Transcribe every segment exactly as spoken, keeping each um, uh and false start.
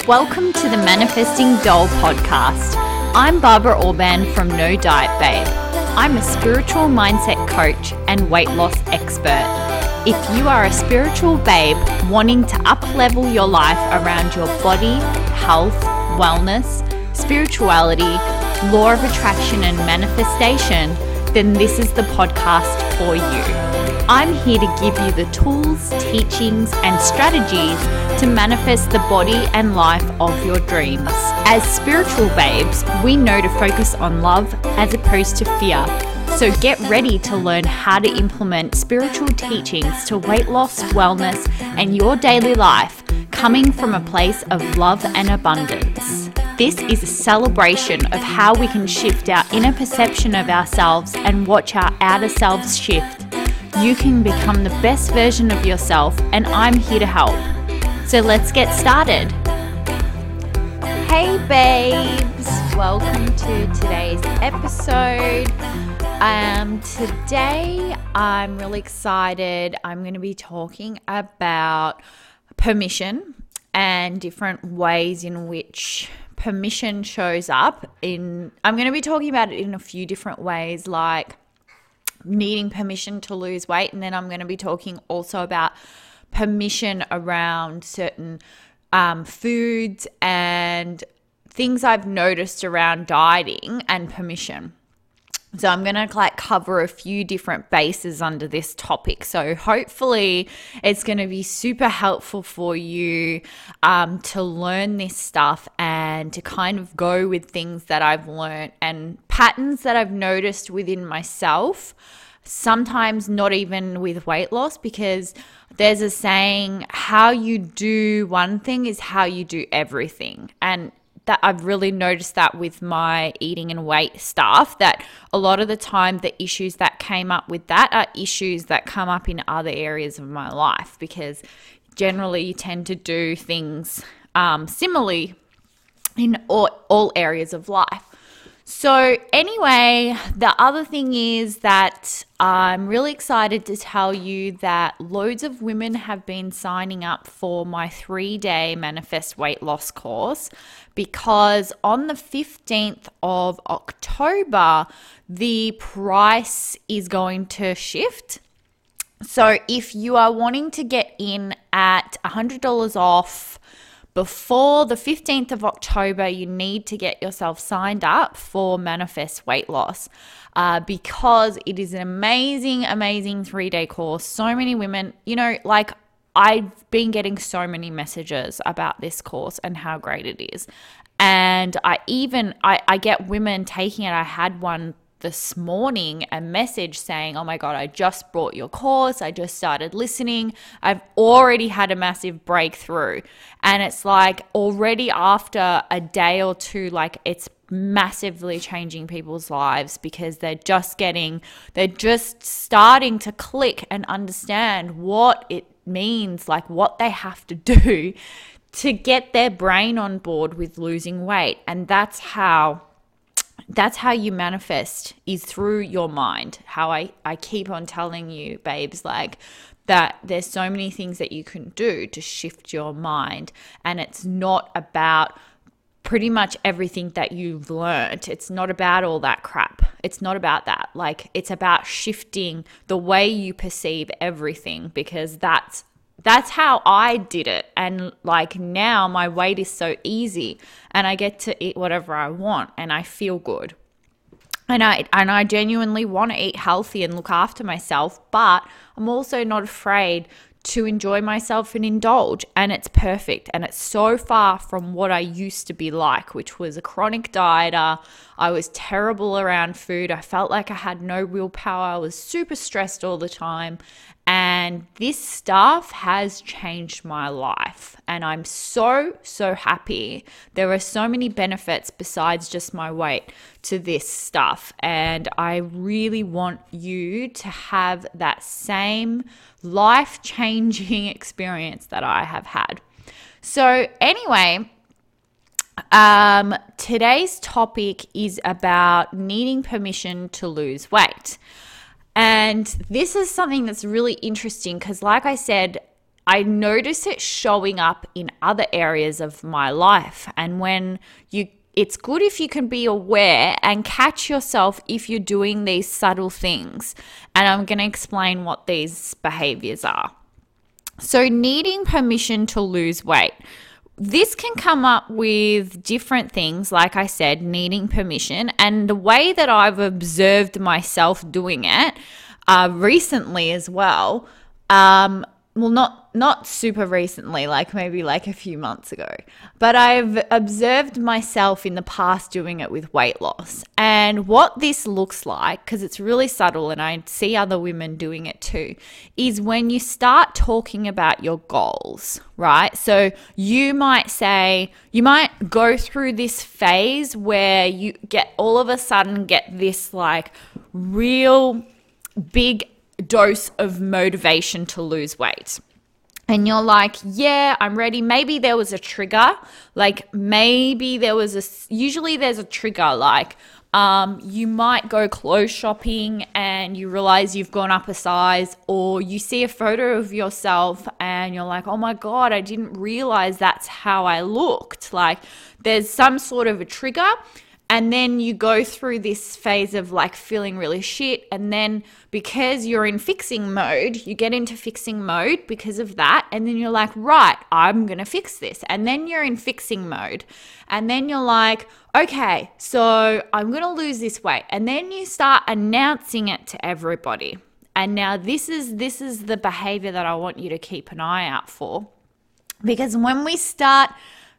Welcome to the Manifesting Doll podcast. I'm Barbara Orban from No Diet Babe. I'm a spiritual mindset coach and weight loss expert. If you are a spiritual babe wanting to up-level your life around your body, health, wellness, spirituality, law of attraction and manifestation, then this is the podcast for you. I'm here to give you the tools, teachings, and strategies to manifest the body and life of your dreams. As spiritual babes, we know to focus on love as opposed to fear. So get ready to learn how to implement spiritual teachings to weight loss, wellness, and your daily life, coming from a place of love and abundance. This is a celebration of how we can shift our inner perception of ourselves and watch our outer selves shift. You can become the best version of yourself, and I'm here to help. So let's get started. Hey babes, welcome to today's episode. Um, today I'm really excited. I'm going to be talking about permission and different ways in which permission shows up. In I'm going to be talking about it in a few different ways, like needing permission to lose weight, and then I'm going to be talking also about permission around certain um, foods and things I've noticed around dieting and permission. So I'm going to like cover a few different bases under this topic. So hopefully it's going to be super helpful for you um, to learn this stuff and to kind of go with things that I've learned and patterns that I've noticed within myself. Sometimes not even with weight loss, because there's a saying, how you do one thing is how you do everything. And that I've really noticed that with my eating and weight stuff, that a lot of the time the issues that came up with that are issues that come up in other areas of my life, because generally you tend to do things um, similarly in all, all areas of life. So anyway, the other thing is that I'm really excited to tell you that loads of women have been signing up for my three-day Manifest Weight Loss course, because on the fifteenth of October, the price is going to shift. So if you are wanting to get in at one hundred dollars off before the fifteenth of October, you need to get yourself signed up for Manifest Weight Loss uh, because it is an amazing, amazing three-day course. So many women, you know, like I've been getting so many messages about this course and how great it is. And I even, I, I get women taking it. I had one this morning, a message saying, oh my God, I just bought your course. I just started listening. I've already had a massive breakthrough. And it's like already after a day or two, like it's massively changing people's lives, because they're just getting, they're just starting to click and understand what it means, like what they have to do to get their brain on board with losing weight. And that's how That's how you manifest, is through your mind. How I, I keep on telling you, babes, like that there's so many things that you can do to shift your mind. And it's not about pretty much everything that you've learned. It's not about all that crap. It's not about that. Like it's about shifting the way you perceive everything, because that's That's how I did it. And like now my weight is so easy and I get to eat whatever I want and I feel good. And I and I genuinely want to eat healthy and look after myself, but I'm also not afraid to enjoy myself and indulge, and it's perfect. And it's so far from what I used to be like, which was a chronic dieter. I was terrible around food. I felt like I had no willpower. I was super stressed all the time. And this stuff has changed my life. And I'm so, so happy. There are so many benefits besides just my weight to this stuff. And I really want you to have that same life-changing experience that I have had. So anyway, um, today's topic is about needing permission to lose weight. And this is something that's really interesting because, like I said, I notice it showing up in other areas of my life. And when you, it's good if you can be aware and catch yourself if you're doing these subtle things. And I'm going to explain what these behaviors are. So needing permission to lose weight. This can come up with different things, like I said, needing permission. And the way that I've observed myself doing it uh, recently as well, um, well, not not super recently, like maybe like a few months ago, but I've observed myself in the past doing it with weight loss. And what this looks like, because it's really subtle and I see other women doing it too, is when you start talking about your goals, right? So you might say, you might go through this phase where you get all of a sudden get this like real big dose of motivation to lose weight. And you're like, yeah, I'm ready. Maybe there was a trigger. Like maybe there was a, usually there's a trigger. Like um, you might go clothes shopping and you realize you've gone up a size, or you see a photo of yourself and you're like, oh my God, I didn't realize that's how I looked. Like there's some sort of a trigger. And then you go through this phase of like feeling really shit. And then because you're in fixing mode, you get into fixing mode because of that. And then you're like, right, I'm going to fix this. And then you're in fixing mode. And then you're like, okay, so I'm going to lose this weight. And then you start announcing it to everybody. And now this is, this is the behavior that I want you to keep an eye out for. Because when we start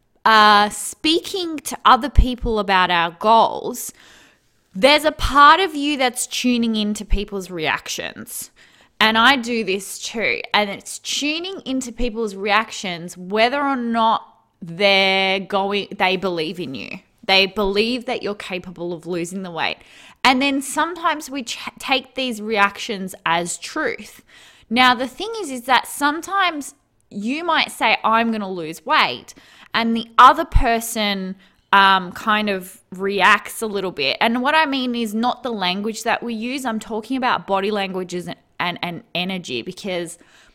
Uh, speaking to other people about our goals, there's a part of you that's tuning into people's reactions. And I do this too. And it's tuning into people's reactions, whether or not they're going, they believe in you. They believe that you're capable of losing the weight. And then sometimes we ch- take these reactions as truth. Now, the thing is, is that sometimes you might say, I'm going to lose weight. And the other person um, kind of reacts a little bit. And what I mean is not the language that we use. I'm talking about body languages and, and, and energy. Because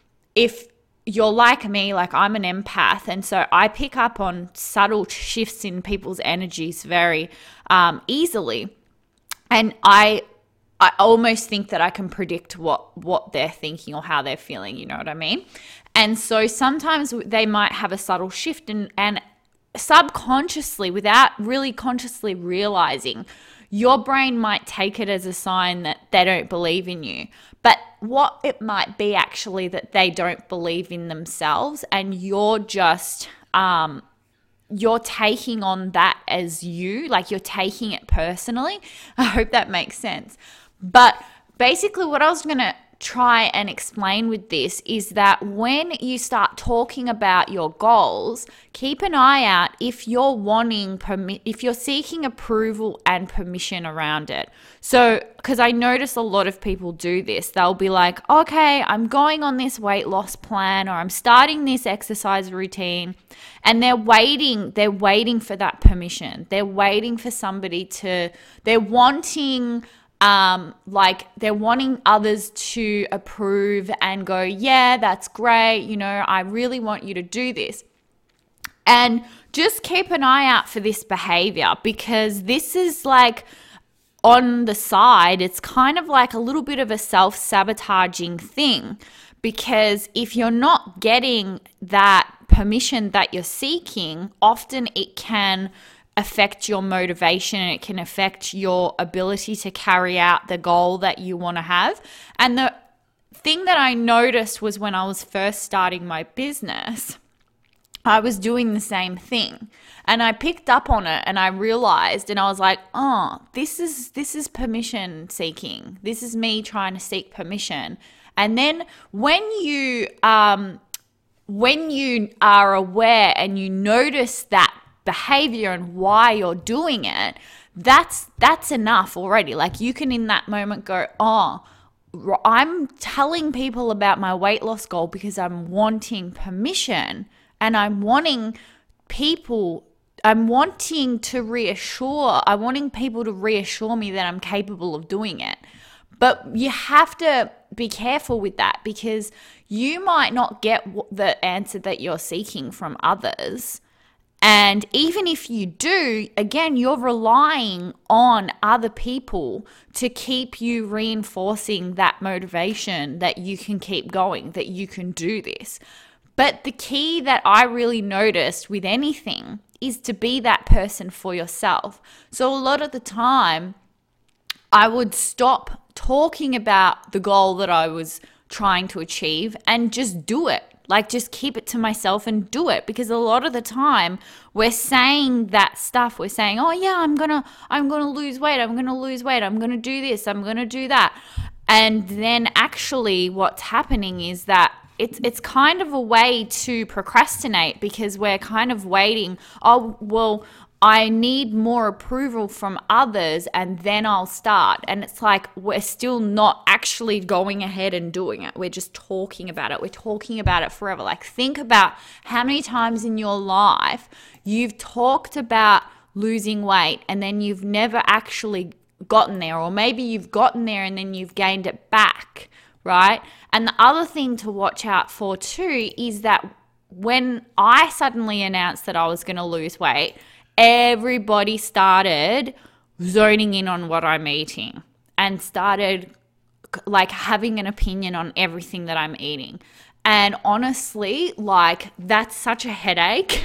if you're like me, like I'm an empath, and so I pick up on subtle shifts in people's energies very um, easily. And I I almost think that I can predict what, what they're thinking or how they're feeling, you know what I mean? And so sometimes they might have a subtle shift and, and subconsciously, without really consciously realizing, your brain might take it as a sign that they don't believe in you. But what it might be actually that they don't believe in themselves, and you're just, um, you're taking on that as you, like you're taking it personally. I hope that makes sense. But basically what I was going to try and explain with this is that when you start talking about your goals, keep an eye out if you're wanting permi- if you're seeking approval and permission around it. So, because I notice a lot of people do this, they'll be like, okay, I'm going on this weight loss plan, or I'm starting this exercise routine, and they're waiting, they're waiting for that permission. They're waiting for somebody to, they're wanting Um, like they're wanting others to approve and go, yeah, that's great. You know, I really want you to do this. And just keep an eye out for this behavior, because this is like on the side, it's kind of like a little bit of a self-sabotaging thing, because if you're not getting that permission that you're seeking, often it can affect your motivation, and it can affect your ability to carry out the goal that you want to have. And the thing that I noticed was when I was first starting my business, I was doing the same thing, and I picked up on it, and I realized, and I was like, oh, this is this is permission seeking. This is me trying to seek permission. And then when you um when you are aware and you notice that behavior and why you're doing it, that's that's enough already. Like you can in that moment go, oh, I'm telling people about my weight loss goal because I'm wanting permission, and I'm wanting people, I'm wanting to reassure, I'm wanting people to reassure me that I'm capable of doing it. But you have to be careful with that, because you might not get the answer that you're seeking from others. And even if you do, again, you're relying on other people to keep you reinforcing that motivation that you can keep going, that you can do this. But the key that I really noticed with anything is to be that person for yourself. So a lot of the time, I would stop talking about the goal that I was trying to achieve and just do it. Like, just keep it to myself and do it. Because a lot of the time we're saying that stuff. We're saying, oh yeah, I'm going to, I'm going to lose weight. I'm going to lose weight. I'm going to do this. I'm going to do that. And then actually what's happening is that it's, it's kind of a way to procrastinate, because we're kind of waiting. Oh, well, I need more approval from others and then I'll start. And it's like, we're still not actually going ahead and doing it. We're just talking about it. We're talking about it forever. Like, think about how many times in your life you've talked about losing weight and then you've never actually gotten there, or maybe you've gotten there and then you've gained it back, right? And the other thing to watch out for too is that when I suddenly announced that I was going to lose weight, everybody started zoning in on what I'm eating and started like having an opinion on everything that I'm eating. And honestly, like, that's such a headache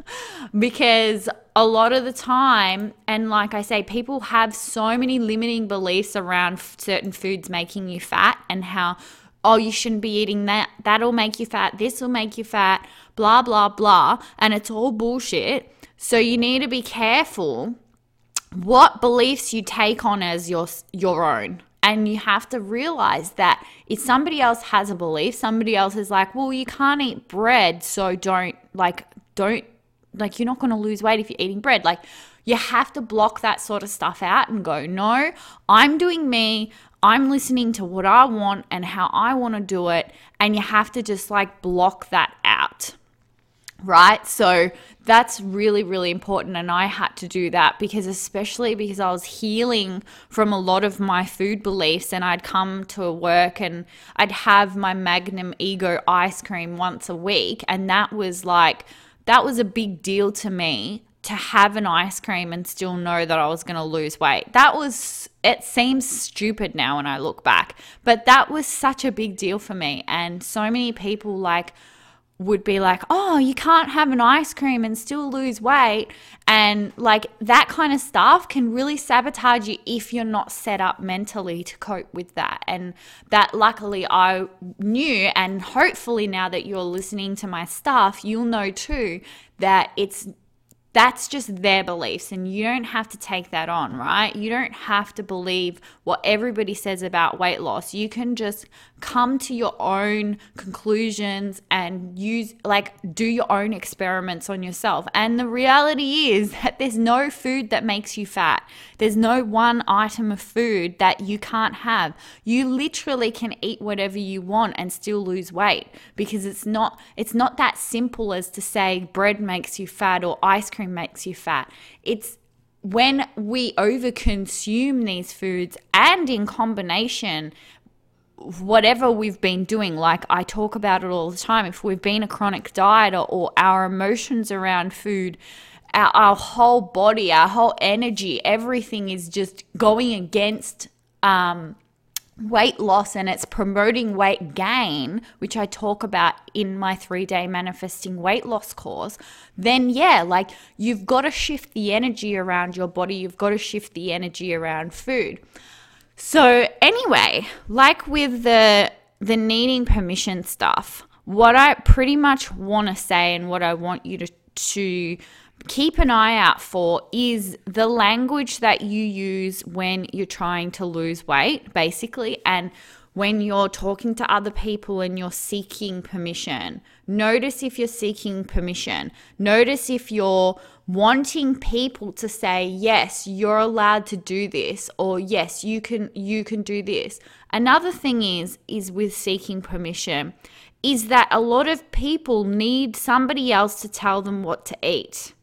because a lot of the time, and like I say, people have so many limiting beliefs around certain foods making you fat, and how, oh, you shouldn't be eating that, that'll make you fat, this will make you fat, blah, blah, blah. And it's all bullshit. So you need to be careful what beliefs you take on as your your own. And you have to realize that if somebody else has a belief, somebody else is like, well, you can't eat bread, so don't, like, don't, like, you're not going to lose weight if you're eating bread. Like, you have to block that sort of stuff out and go, no, I'm doing me. I'm listening to what I want and how I want to do it. And you have to just, like, block that out. Right? So that's really, really important. And I had to do that because, especially because I was healing from a lot of my food beliefs, and I'd come to work and I'd have my Magnum Ego ice cream once a week. And that was like, that was a big deal to me, to have an ice cream and still know that I was going to lose weight. That was, it seems stupid now when I look back, but that was such a big deal for me. And so many people like would be like, oh, you can't have an ice cream and still lose weight. And like, that kind of stuff can really sabotage you if you're not set up mentally to cope with that. And that, luckily, I knew, and hopefully now that you're listening to my stuff, you'll know too that it's that's just their beliefs, and you don't have to take that on, right? You don't have to believe what everybody says about weight loss. You can just come to your own conclusions and use, like, do your own experiments on yourself. And the reality is that there's no food that makes you fat. There's no one item of food that you can't have. You literally can eat whatever you want and still lose weight, because it's not it's not that simple as to say bread makes you fat or ice cream makes you fat. It's when we overconsume these foods, and in combination, whatever we've been doing, like I talk about it all the time, if we've been a chronic dieter, or our emotions around food, our, our whole body, our whole energy, everything is just going against um weight loss, and it's promoting weight gain, which I talk about in my three-day manifesting weight loss course, then yeah, like, you've got to shift the energy around your body. You've got to shift the energy around food. So anyway, like with the the needing permission stuff, what I pretty much want to say, and what I want you to to keep an eye out for, is the language that you use when you're trying to lose weight, basically, and when you're talking to other people and you're seeking permission. Notice if you're seeking permission. Notice if you're wanting people to say, yes, you're allowed to do this, or yes, you can you can do this. Another thing is is with seeking permission is that a lot of people need somebody else to tell them what to eat.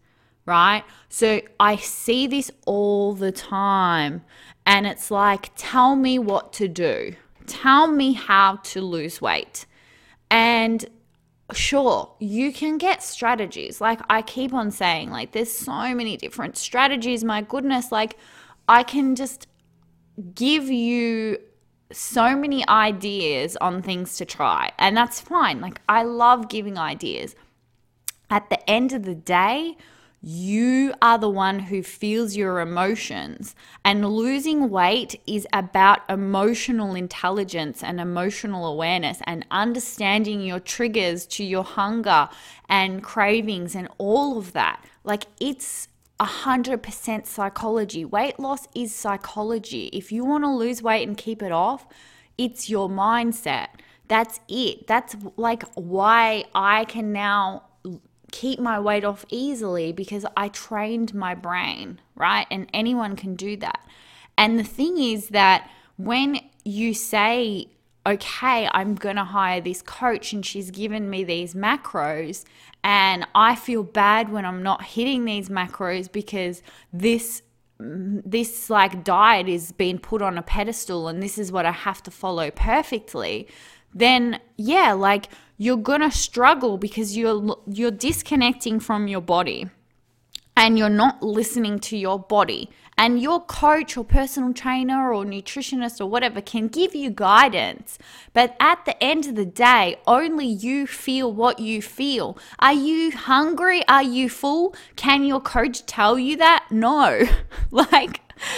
right? So I see this all the time, and it's like, tell me what to do. Tell me how to lose weight. And sure, you can get strategies. Like I keep on saying, like there's so many different strategies. My goodness, like I can just give you so many ideas on things to try, and that's fine. Like I love giving ideas. At the end of the day, you are the one who feels your emotions, and losing weight is about emotional intelligence and emotional awareness and understanding your triggers to your hunger and cravings and all of that. Like it's one hundred percent psychology. Weight loss is psychology. If you want to lose weight and keep it off, it's your mindset. That's it. That's like why I can now keep my weight off easily, because I trained my brain, right? And anyone can do that. And the thing is that when you say, okay, I'm going to hire this coach and she's given me these macros, and I feel bad when I'm not hitting these macros because this this like diet is being put on a pedestal and this is what I have to follow perfectly, then yeah, like you're gonna struggle because you're you're disconnecting from your body and you're not listening to your body. And your coach or personal trainer or nutritionist or whatever can give you guidance, but at the end of the day, only you feel what you feel. Are you hungry? Are you full? Can your coach tell you that? No. Like,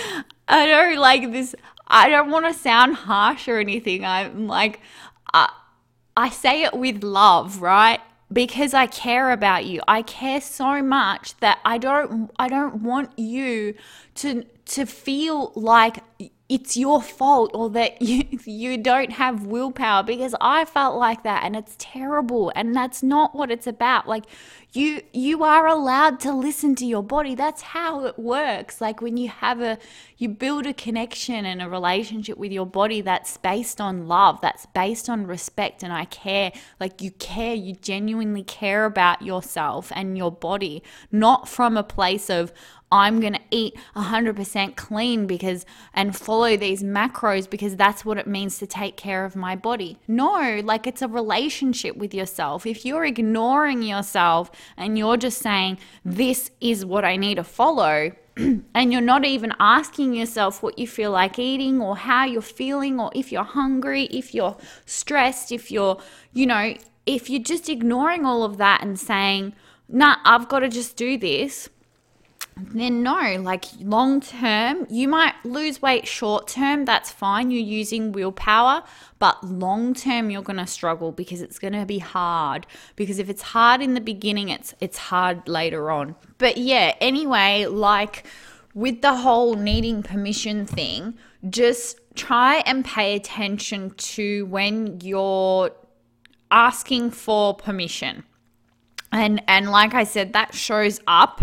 I don't like this. I don't want to sound harsh or anything. I'm like, I, I say it with love, right? Because I care about you. I care so much that I don't I don't want you to to feel like it's your fault or that you, you don't have willpower, because I felt like that and it's terrible, and that's not what it's about. Like you you are allowed to listen to your body. That's how it works. Like when you have a you build a connection and a relationship with your body that's based on love, that's based on respect and I care. Like you care, you genuinely care about yourself and your body, not from a place of I'm going to eat one hundred percent clean because and follow these macros because that's what it means to take care of my body. No, like it's a relationship with yourself. If you're ignoring yourself and you're just saying, this is what I need to follow, and you're not even asking yourself what you feel like eating or how you're feeling or if you're hungry, if you're stressed, if you're, you know, if you're just ignoring all of that and saying, nah, I've got to just do this, then no, like long term, you might lose weight short term, that's fine, you're using willpower, but long term you're going to struggle because it's going to be hard. Because if it's hard in the beginning, it's it's hard later on. But yeah, anyway, like with the whole needing permission thing, just try and pay attention to when you're asking for permission. And and like I said, that shows up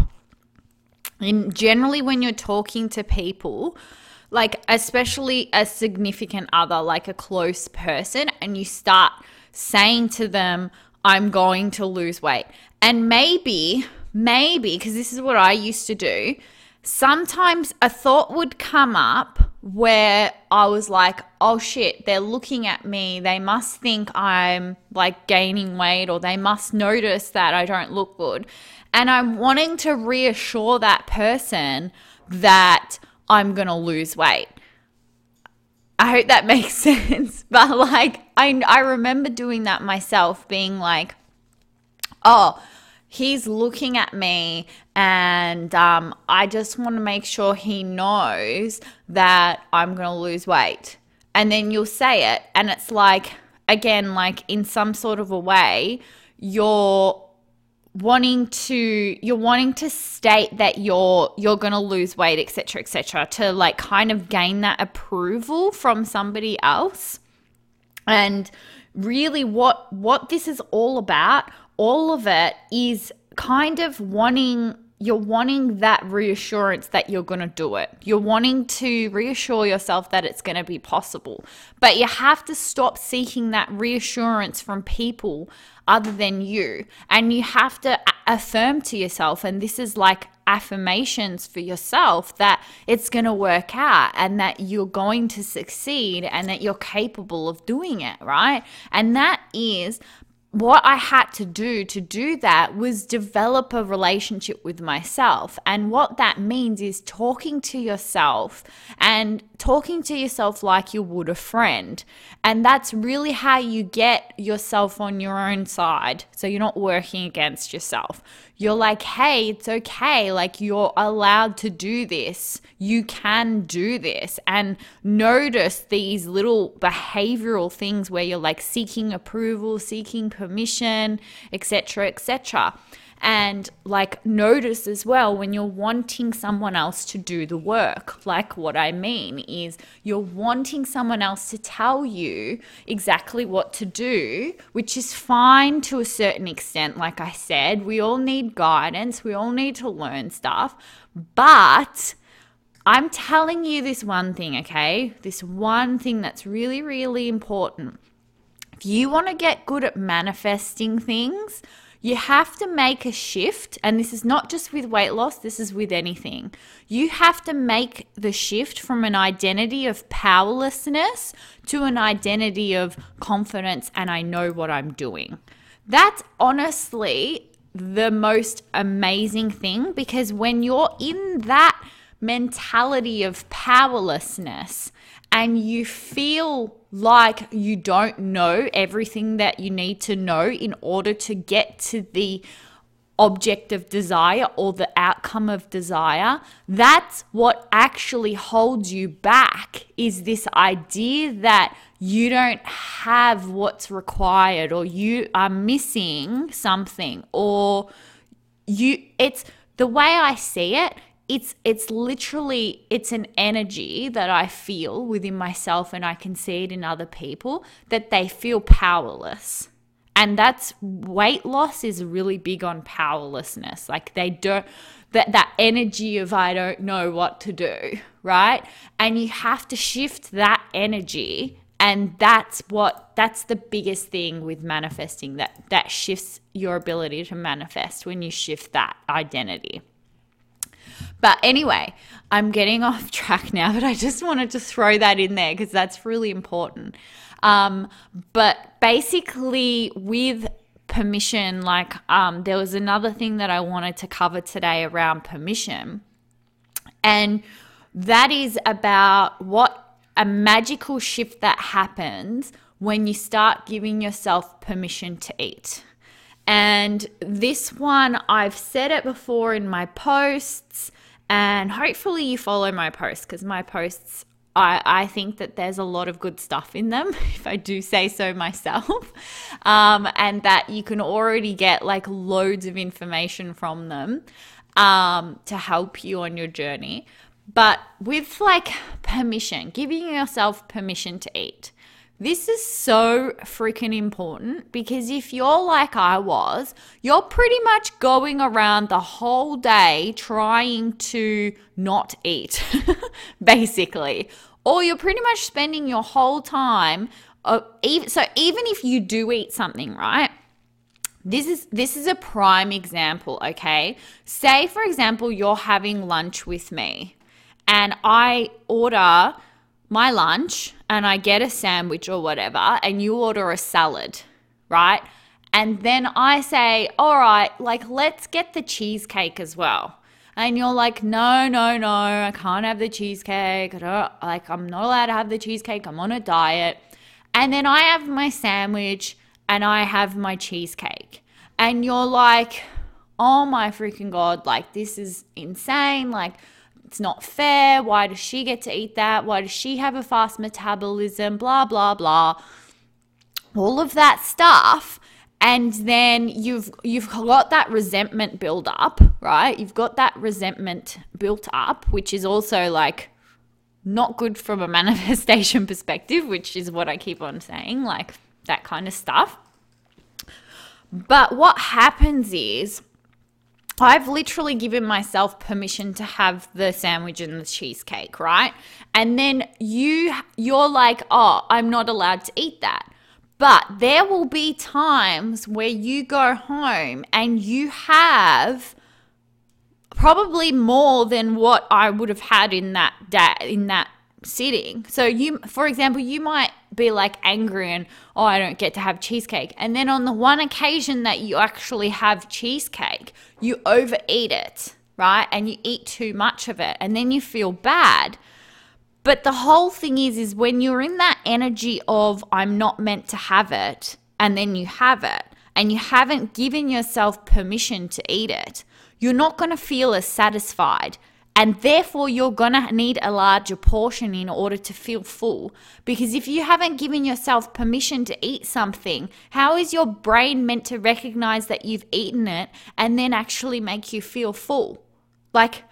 and generally when you're talking to people, like especially a significant other, like a close person, and you start saying to them, I'm going to lose weight. And maybe, maybe, because this is what I used to do, sometimes a thought would come up where I was like, oh shit, they're looking at me. They must think I'm like gaining weight, or they must notice that I don't look good. And I'm wanting to reassure that person that I'm going to lose weight. I hope that makes sense. But like, I, I remember doing that myself, being like, oh, he's looking at me and um, I just want to make sure he knows that I'm going to lose weight. And then you'll say it. And it's like, again, like in some sort of a way, you're wanting to you're wanting to state that you're you're going to lose weight, etc, etc, to like kind of gain that approval from somebody else. And really what what this is all about, all of it is kind of wanting you're wanting that reassurance that you're going to do it. You're wanting to reassure yourself that it's going to be possible. But you have to stop seeking that reassurance from people other than you. And you have to affirm to yourself, and this is like affirmations for yourself that it's going to work out and that you're going to succeed and that you're capable of doing it, right? And that is what I had to do to do that was develop a relationship with myself. And what that means is talking to yourself and talking to yourself like you would a friend. And that's really how you get yourself on your own side. So you're not working against yourself. You're like, hey, it's okay. Like, you're allowed to do this. You can do this. And notice these little behavioral things where you're like seeking approval, seeking permission, et cetera, et cetera. And like notice as well when you're wanting someone else to do the work. Like, what I mean is you're wanting someone else to tell you exactly what to do, which is fine to a certain extent. Like I said, we all need guidance. We all need to learn stuff. But I'm telling you this one thing, okay? This one thing that's really, really important. If you want to get good at manifesting things, you have to make a shift, and this is not just with weight loss, this is with anything. You have to make the shift from an identity of powerlessness to an identity of confidence and I know what I'm doing. That's honestly the most amazing thing, because when you're in that mentality of powerlessness and you feel like you don't know everything that you need to know in order to get to the object of desire or the outcome of desire, that's what actually holds you back, is this idea that you don't have what's required, or you are missing something, or you it's the way I see it. It's it's literally, it's an energy that I feel within myself, and I can see it in other people, that they feel powerless. And that's, weight loss is really big on powerlessness. Like, they don't, that, that energy of I don't know what to do, right? And you have to shift that energy. And that's what, that's the biggest thing with manifesting, that, that shifts your ability to manifest when you shift that identity. But anyway, I'm getting off track now, but I just wanted to throw that in there because that's really important. Um, but basically with permission, like um, there was another thing that I wanted to cover today around permission. And that is about what a magical shift that happens when you start giving yourself permission to eat. And this one, I've said it before in my posts, and hopefully you follow my posts, because my posts, I, I think that there's a lot of good stuff in them, if I do say so myself, um, and that you can already get like loads of information from them um, to help you on your journey. But with like permission, giving yourself permission to eat, this is so freaking important, because if you're like I was, you're pretty much going around the whole day trying to not eat, basically. Or you're pretty much spending your whole time, uh, even, so even if you do eat something, right? This is this is a prime example, okay? Say, for example, you're having lunch with me and I order my lunch and I get a sandwich or whatever, and you order a salad, right? And then I say, all right, like, let's get the cheesecake as well. And you're like, no, no, no, I can't have the cheesecake. I don't, like, I'm not allowed to have the cheesecake. I'm on a diet. And then I have my sandwich and I have my cheesecake. And you're like, oh my freaking God, like, this is insane. Like, it's not fair. Why does she get to eat that? Why does she have a fast metabolism? Blah, blah, blah. All of that stuff. And then you've you've got that resentment build up, right? You've got that resentment built up, which is also like not good from a manifestation perspective, which is what I keep on saying, like that kind of stuff. But what happens is, I've literally given myself permission to have the sandwich and the cheesecake, right? And then you, you're like, oh, I'm not allowed to eat that. But there will be times where you go home and you have probably more than what I would have had in that day, in that sitting. So you, for example, you might be like angry and, oh, I don't get to have cheesecake. And then on the one occasion that you actually have cheesecake, you overeat it, right? And you eat too much of it, and then you feel bad. But the whole thing is, is when you're in that energy of I'm not meant to have it, and then you have it, and you haven't given yourself permission to eat it, you're not going to feel as satisfied. And therefore, you're going to need a larger portion in order to feel full. Because if you haven't given yourself permission to eat something, how is your brain meant to recognize that you've eaten it and then actually make you feel full? Like,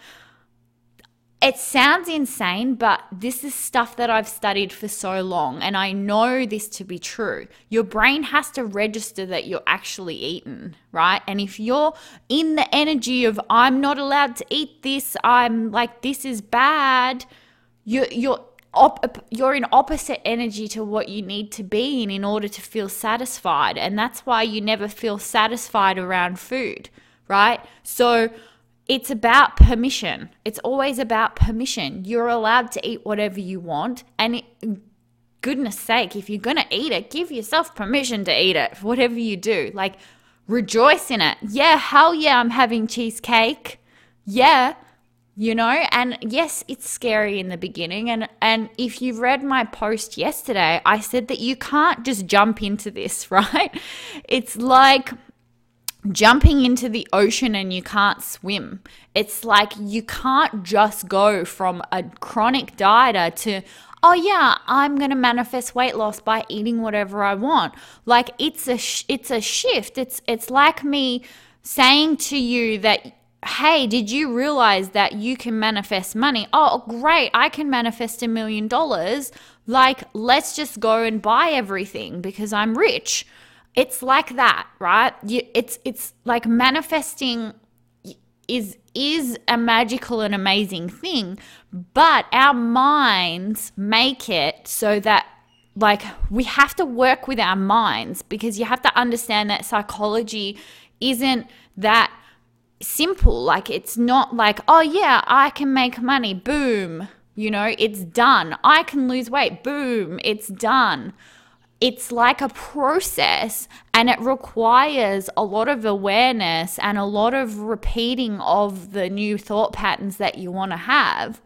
it sounds insane, but this is stuff that I've studied for so long, and I know this to be true. Your brain has to register that you're actually eaten, right? And if you're in the energy of I'm not allowed to eat this, I'm like, this is bad, you're you're op- you're in opposite energy to what you need to be in in order to feel satisfied, and that's why you never feel satisfied around food, right? So it's about permission. It's always about permission. You're allowed to eat whatever you want. And it, goodness sake, if you're going to eat it, give yourself permission to eat it, whatever you do. Like, rejoice in it. Yeah, hell yeah, I'm having cheesecake. Yeah, you know, and yes, it's scary in the beginning. And, and if you've read my post yesterday, I said that you can't just jump into this, right? It's like jumping into the ocean and you can't swim. It's like you can't just go from a chronic dieter to, oh yeah, I'm going to manifest weight loss by eating whatever I want. Like, it's a sh- it's a shift. It's it's like me saying to you that, hey, did you realize that you can manifest money? Oh, great, I can manifest a million dollars. Like, let's just go and buy everything because I'm rich. It's like that, right? You, it's it's like manifesting is is a magical and amazing thing, but our minds make it so that, like, we have to work with our minds, because you have to understand that psychology isn't that simple. Like, it's not like, oh yeah, I can make money, boom, you know, it's done. I can lose weight, boom, it's done. It's like a process, and it requires a lot of awareness and a lot of repeating of the new thought patterns that you want to have.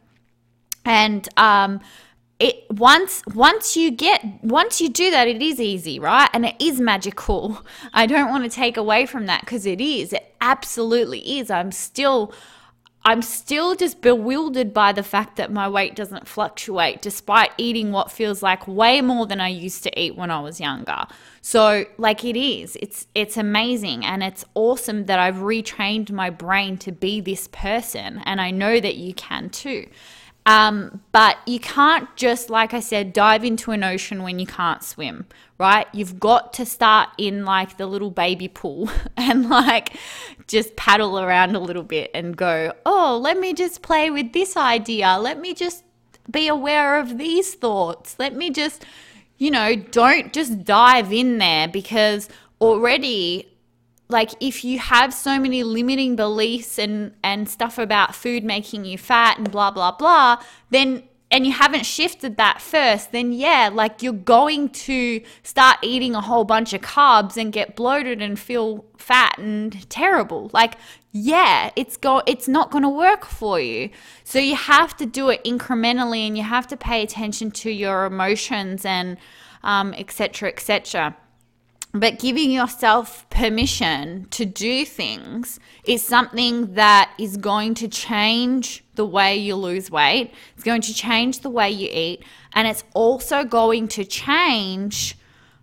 And um, it once once you get once you do that, it is easy, right? And it is magical. I don't want to take away from that, because it is. It absolutely is. I'm still I'm still just bewildered by the fact that my weight doesn't fluctuate despite eating what feels like way more than I used to eat when I was younger. So, like, it is. It's it's amazing, and it's awesome that I've retrained my brain to be this person, and I know that you can too. Um, but you can't just, like I said, dive into an ocean when you can't swim, right? You've got to start in like the little baby pool and like just paddle around a little bit and go, oh, let me just play with this idea. Let me just be aware of these thoughts. Let me just, you know, don't just dive in there, because already, like, if you have so many limiting beliefs and, and stuff about food making you fat and blah, blah, blah, then, and you haven't shifted that first, then yeah, like, you're going to start eating a whole bunch of carbs and get bloated and feel fat and terrible. Like, yeah, it's go, it's not going to work for you. So you have to do it incrementally, and you have to pay attention to your emotions and um, et cetera, et cetera. But giving yourself permission to do things is something that is going to change the way you lose weight. It's going to change the way you eat. And it's also going to change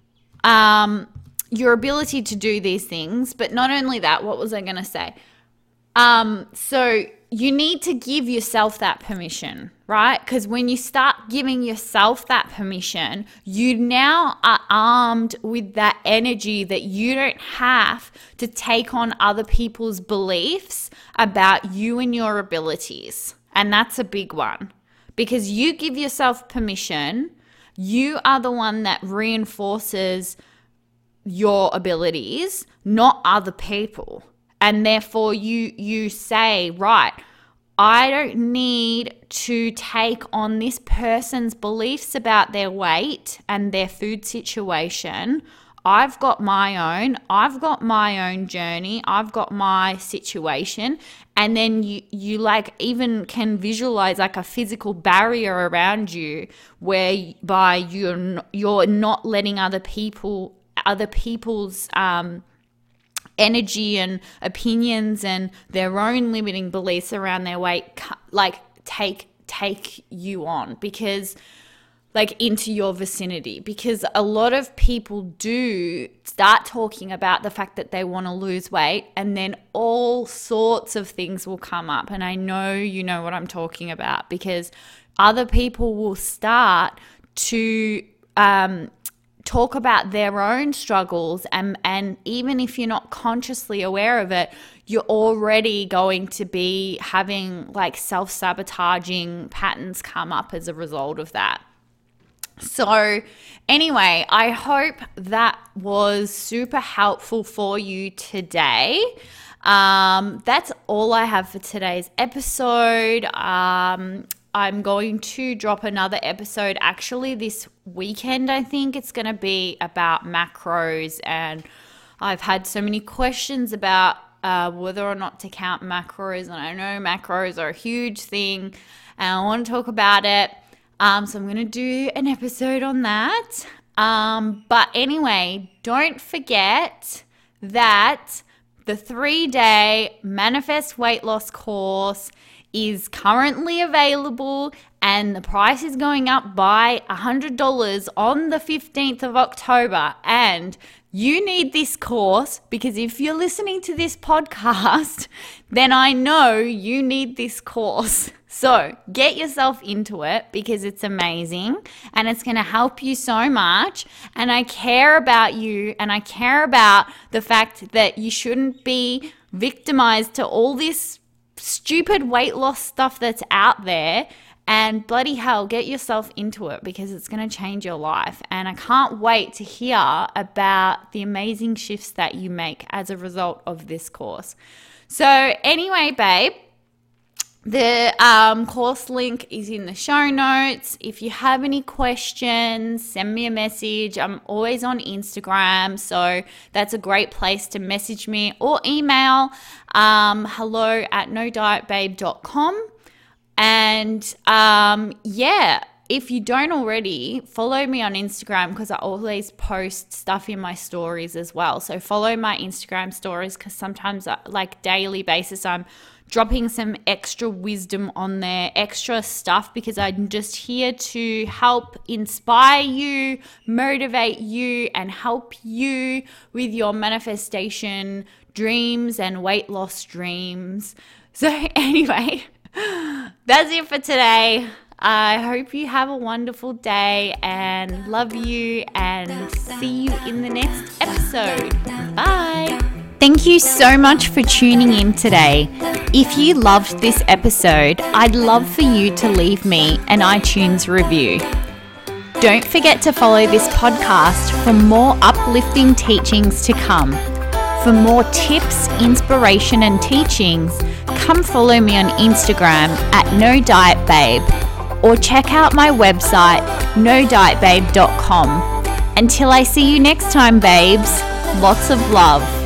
um, your ability to do these things. But not only that, what was I going to say? Um, so you need to give yourself that permission, right? Because when you start giving yourself that permission, you now are armed with that energy that you don't have to take on other people's beliefs about you and your abilities. And that's a big one, because you give yourself permission. You are the one that reinforces your abilities, not other people. and therefore you you say, right, I don't need to take on this person's beliefs about their weight and their food situation. I've got my own. I've got my own journey. I've got my situation. And then you, you like even can visualize like a physical barrier around you whereby you're, you're not letting other people, other people's, um, energy and opinions and their own limiting beliefs around their weight like take take you on because like into your vicinity, because a lot of people do start talking about the fact that they want to lose weight and then all sorts of things will come up. And I know you know what I'm talking about, because other people will start to um talk about their own struggles, and and even if you're not consciously aware of it, you're already going to be having like self-sabotaging patterns come up as a result of that. So anyway, I hope that was super helpful for you today. Um, that's all I have for today's episode. Um, I'm going to drop another episode actually this weekend. I think it's going to be about macros, and I've had so many questions about uh, whether or not to count macros, and I know macros are a huge thing and I want to talk about it. Um, so I'm going to do an episode on that. Um, but anyway, don't forget that the three-day Manifest Weight Loss course is currently available, and the price is going up by one hundred dollars on the fifteenth of October. And you need this course, because if you're listening to this podcast, then I know you need this course. So get yourself into it, because it's amazing and it's going to help you so much. And I care about you, and I care about the fact that you shouldn't be victimized to all this stupid weight loss stuff that's out there. And bloody hell, get yourself into it, because it's going to change your life. And I can't wait to hear about the amazing shifts that you make as a result of this course. So anyway, babe, the um, course link is in the show notes. If you have any questions, send me a message. I'm always on Instagram, so that's a great place to message me, or email um, hello at no diet babe dot com. And um, yeah, if you don't already, follow me on Instagram, because I always post stuff in my stories as well. So follow my Instagram stories, because sometimes uh, like daily basis, I'm dropping some extra wisdom on there, extra stuff, because I'm just here to help inspire you, motivate you, and help you with your manifestation dreams and weight loss dreams. So anyway, that's it for today. I hope you have a wonderful day, and love you, and see you in the next episode. Bye. Thank you so much for tuning in today. If you loved this episode, I'd love for you to leave me an iTunes review. Don't forget to follow this podcast for more uplifting teachings to come. For more tips, inspiration, and teachings, come follow me on Instagram at no diet babe, or check out my website no diet babe dot com. Until I see you next time, babes, lots of love.